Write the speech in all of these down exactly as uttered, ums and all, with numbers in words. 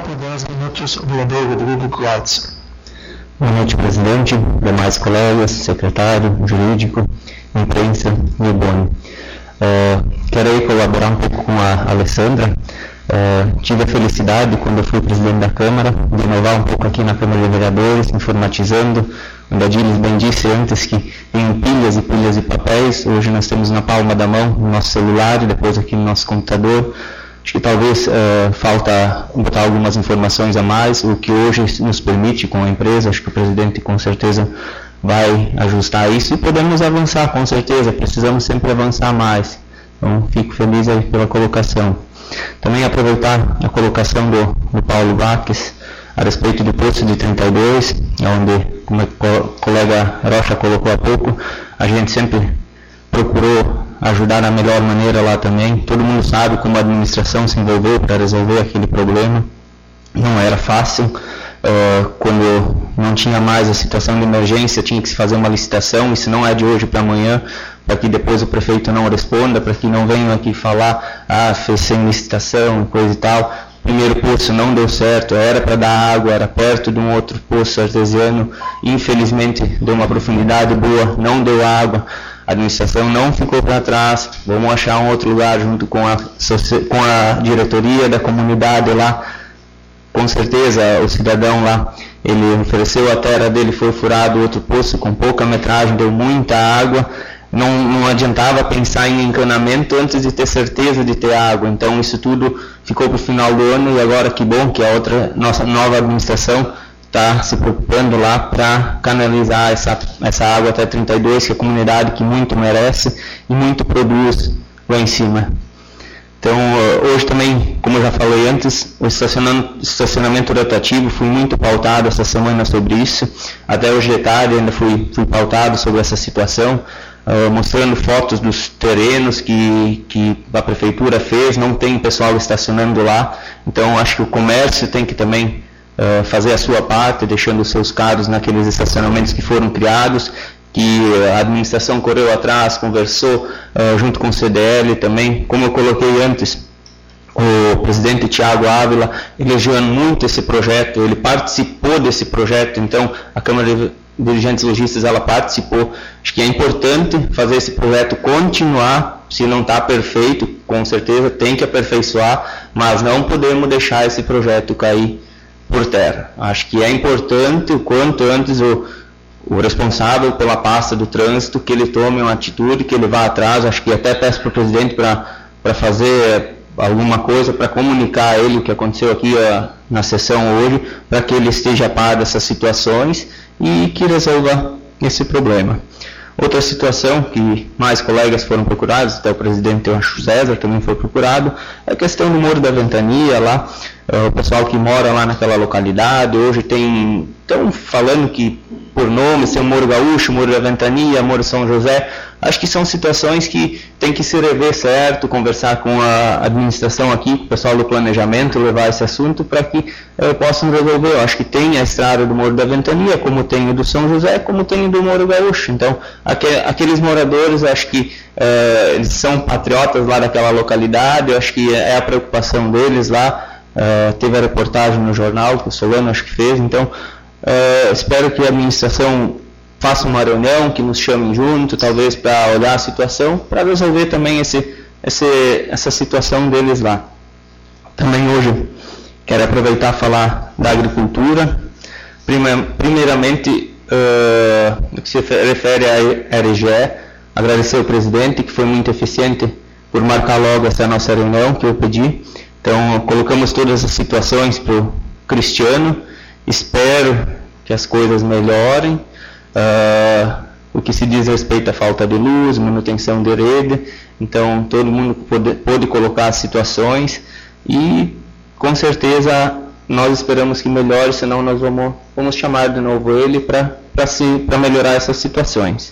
por dez minutos o vereador Rodrigo Cláudio. Boa noite, presidente, demais colegas, secretário, jurídico, imprensa e o Boni. Uh, quero aí colaborar um pouco com a Alessandra. Uh, tive a felicidade, quando eu fui presidente da Câmara, de inovar um pouco aqui na Câmara de Vereadores, informatizando, onde a Dilis bem disse antes que tem pilhas e pilhas de papéis. Hoje nós temos na palma da mão, no nosso celular e depois aqui no nosso computador. Acho que talvez uh, falta botar algumas informações a mais, o que hoje nos permite com a empresa. Acho que o presidente com certeza vai ajustar isso e podemos avançar, com certeza. Precisamos sempre avançar mais. Então, fico feliz aí pela colocação. Também aproveitar a colocação do, do Paulo Baques a respeito do posto de trinta e dois, onde, como o colega Rocha colocou há pouco, a gente sempre procurou ajudar da melhor maneira lá também. Todo mundo sabe como a administração se envolveu para resolver aquele problema. Não era fácil. Uh, quando não tinha mais a situação de emergência, tinha que se fazer uma licitação. Isso não é de hoje para amanhã, para que depois o prefeito não responda, para que não venham aqui falar, ah, fez sem licitação e coisa e tal. O primeiro poço não deu certo, era para dar água, era perto de um outro poço artesiano. Infelizmente, deu uma profundidade boa, não deu água. A administração não ficou para trás. Vamos achar um outro lugar junto com a, com a diretoria da comunidade lá. Com certeza o cidadão lá, ele ofereceu a terra dele, foi furado outro poço com pouca metragem, deu muita água. Não, não adiantava pensar em encanamento antes de ter certeza de ter água. Então isso tudo ficou para o final do ano, e agora que bom que a outra, nossa nova administração está se preocupando lá para canalizar essa, essa água até trinta e dois, que é a comunidade que muito merece e muito produz lá em cima. Então, hoje também, como eu já falei antes, o estacionamento, estacionamento rotativo, fui muito pautado essa semana sobre isso. Até hoje de tarde ainda fui, fui pautado sobre essa situação, uh, mostrando fotos dos terrenos que, que a prefeitura fez, não tem pessoal estacionando lá. Então, acho que o comércio tem que também Uh, fazer a sua parte, deixando os seus carros naqueles estacionamentos que foram criados, que a administração correu atrás, conversou uh, junto com o C D L também. Como eu coloquei antes, o presidente Tiago Ávila elogiou muito esse projeto, ele participou desse projeto, então a Câmara de Dirigentes Lojistas ela participou. Acho que é importante fazer esse projeto continuar. Se não está perfeito, com certeza tem que aperfeiçoar, mas não podemos deixar esse projeto cair por terra. Acho que é importante, o quanto antes, o, o responsável pela pasta do trânsito, que ele tome uma atitude, que ele vá atrás. Acho que até peço para o presidente para fazer alguma coisa, para comunicar a ele o que aconteceu aqui a, na sessão hoje, para que ele esteja a par dessas situações e que resolva esse problema. Outra situação que mais colegas foram procurados, até o presidente Ancho César também foi procurado, é a questão do Muro da Ventania lá. O pessoal que mora lá naquela localidade, hoje tem, estão falando que por nome, tem o Muro Gaúcho, Muro da Ventania, Muro São José. Acho que são situações que tem que se rever certo, conversar com a administração aqui, com o pessoal do planejamento, levar esse assunto para que eh, possam resolver. Eu acho que tem a estrada do Muro da Ventania, como tem o do São José, como tem o do Muro Gaúcho. Então, aqu aqueles moradores, acho que eh, eles são patriotas lá daquela localidade, eu acho que é a preocupação deles lá. Uh, teve a reportagem no jornal, que o Solano acho que fez. Então, uh, espero que a administração faça uma reunião, que nos chamem junto, talvez para olhar a situação, para resolver também esse, esse, essa situação deles lá. Também hoje quero aproveitar e falar da agricultura. Primeiramente, uh, no que se refere à R G E, agradecer ao presidente, que foi muito eficiente por marcar logo essa nossa reunião que eu pedi. Então, colocamos todas as situações para o Cristiano. Espero que as coisas melhorem. Uh, o que se diz respeito à falta de luz, manutenção de rede. Então, todo mundo pode, pode colocar as situações. E, com certeza, nós esperamos que melhore, senão nós vamos, vamos chamar de novo ele para melhorar essas situações.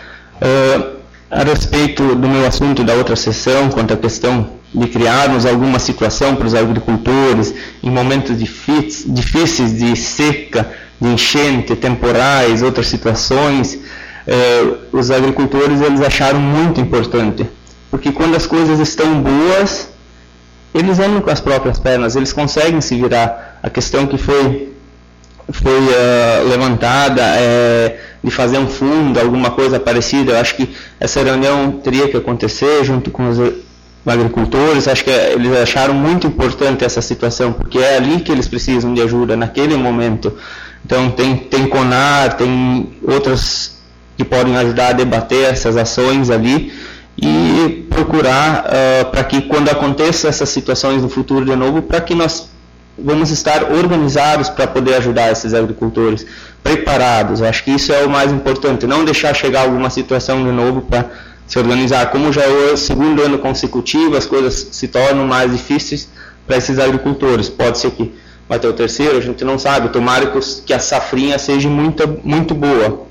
Uh, a respeito do meu assunto da outra sessão, quanto à questão de criarmos alguma situação para os agricultores em momentos difíceis de seca, de enchente, temporais, outras situações, eh, os agricultores eles acharam muito importante, porque quando as coisas estão boas, eles andam com as próprias pernas, eles conseguem se virar. a questão que foi, foi uh, levantada é, de fazer um fundo, alguma coisa parecida. Eu acho que essa reunião teria que acontecer junto com os agricultores. Acho que eles acharam muito importante essa situação, porque é ali que eles precisam de ajuda, naquele momento. Então tem, tem CONAR, tem outras que podem ajudar a debater essas ações ali e procurar uh, para que quando aconteça essas situações no futuro de novo, para que nós vamos estar organizados para poder ajudar esses agricultores, preparados. Acho que isso é o mais importante, não deixar chegar alguma situação de novo para se organizar. Como já é o segundo ano consecutivo, as coisas se tornam mais difíceis para esses agricultores. Pode ser que vai ter o terceiro, a gente não sabe. Tomara que, os, que a safrinha seja muito, muito boa.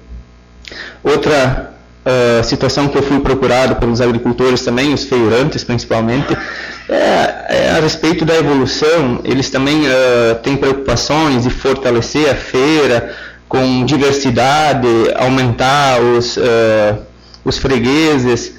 Outra uh, situação que eu fui procurado pelos agricultores também, os feirantes principalmente, é, é a respeito da evolução. Eles também uh, têm preocupações de fortalecer a feira com diversidade, aumentar os, uh, os fregueses,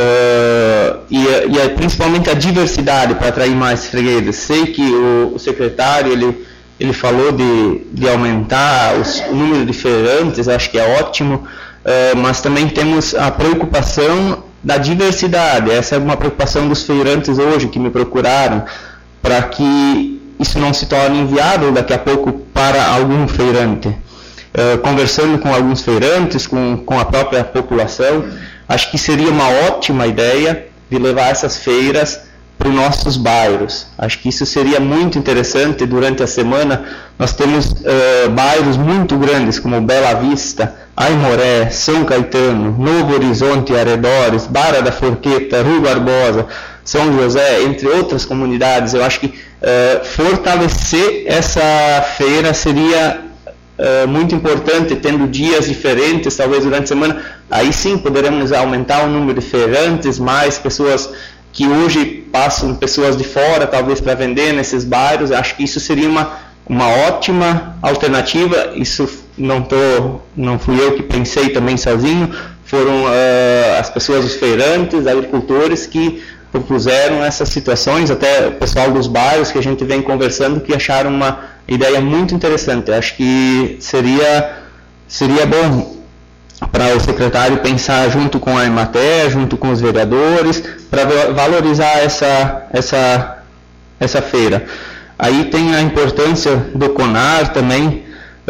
uh, e, e principalmente a diversidade para atrair mais fregueses. Sei que o, o secretário ele, ele falou de, de aumentar os, o número de feirantes, acho que é ótimo, uh, mas também temos a preocupação da diversidade. Essa é uma preocupação dos feirantes hoje que me procuraram, para que isso não se torne inviável daqui a pouco para algum feirante. Uh, conversando com alguns feirantes, com, com a própria população, acho que seria uma ótima ideia de levar essas feiras para os nossos bairros. Acho que isso seria muito interessante. Durante a semana nós temos uh, bairros muito grandes como Bela Vista, Aimoré, São Caetano, Novo Horizonte e arredores, Barra da Forqueta, Rui Barbosa, São José, entre outras comunidades. Eu acho que uh, fortalecer essa feira seria Uh, muito importante, tendo dias diferentes, talvez durante a semana. Aí sim poderemos aumentar o número de feirantes, mais pessoas que hoje passam, pessoas de fora, talvez para vender nesses bairros. Acho que isso seria uma, uma ótima alternativa. Isso não, tô, não fui eu que pensei também sozinho, foram uh, as pessoas, os feirantes, agricultores que propuseram essas situações, até o pessoal dos bairros que a gente vem conversando, que acharam uma ideia muito interessante. Acho que seria, seria bom para o secretário pensar junto com a Emater, junto com os vereadores, para valorizar essa, essa, essa feira. Aí tem a importância do CONAR também,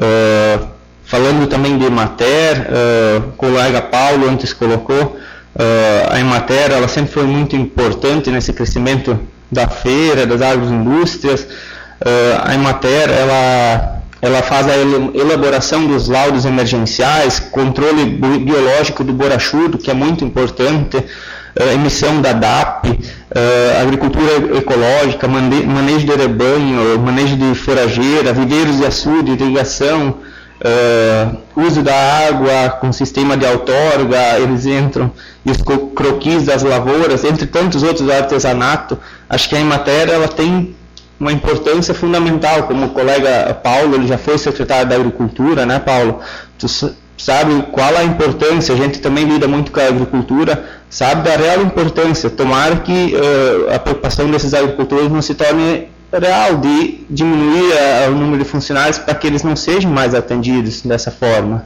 uh, falando também de Emater, uh, o colega Paulo antes colocou, uh, a Emater ela sempre foi muito importante nesse crescimento da feira, das agroindústrias. Uh, a Emater ela, ela faz a elaboração dos laudos emergenciais, controle biológico do borachudo, que é muito importante, uh, emissão da D A P, uh, agricultura ecológica, mane manejo de rebanho, manejo de forageira, viveiros de açude, irrigação, uh, uso da água com sistema de outorga, eles entram, e os croquis das lavouras, entre tantos outros, artesanato. Acho que a Emater ela tem uma importância fundamental, como o colega Paulo, ele já foi secretário da Agricultura, né, Paulo? Tu sabe qual a importância, a gente também lida muito com a agricultura, sabe da real importância. Tomara que uh, a preocupação desses agricultores não se torne real, de diminuir uh, o número de funcionários para que eles não sejam mais atendidos dessa forma.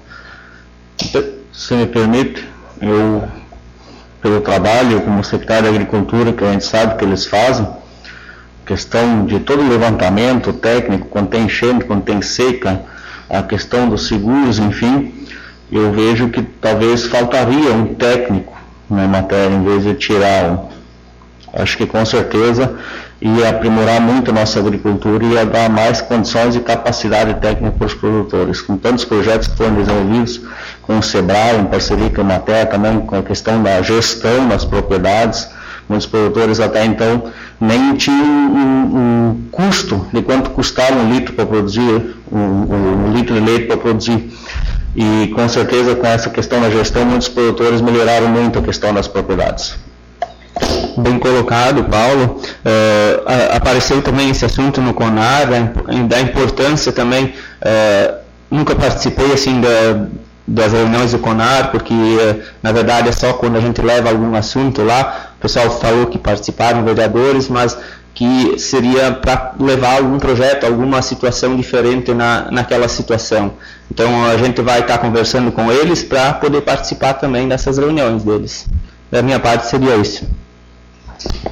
Se me permite, eu, pelo trabalho como secretário de Agricultura, que a gente sabe que eles fazem, questão de todo o levantamento técnico, quando tem enchente, quando tem seca, a questão dos seguros, enfim, eu vejo que talvez faltaria um técnico na matéria, em vez de tirar um. Acho que com certeza ia aprimorar muito a nossa agricultura e ia dar mais condições e capacidade técnica para os produtores. Com tantos projetos que foram desenvolvidos com o SEBRAE, em parceria com a Emater, também com a questão da gestão das propriedades, muitos produtores até então nem tinham um, um custo de quanto custava um litro para produzir, um, um litro de leite para produzir. E com certeza com essa questão da gestão, muitos produtores melhoraram muito a questão das propriedades. Bem colocado, Paulo. Uh, apareceu também esse assunto no CONAR, da importância também, uh, nunca participei assim da, das reuniões do CONAR, porque uh, na verdade é só quando a gente leva algum assunto lá. O pessoal falou que participaram, vereadores, mas que seria para levar algum projeto, alguma situação diferente na, naquela situação. Então a gente vai estar conversando com eles para poder participar também dessas reuniões deles. Da minha parte seria isso.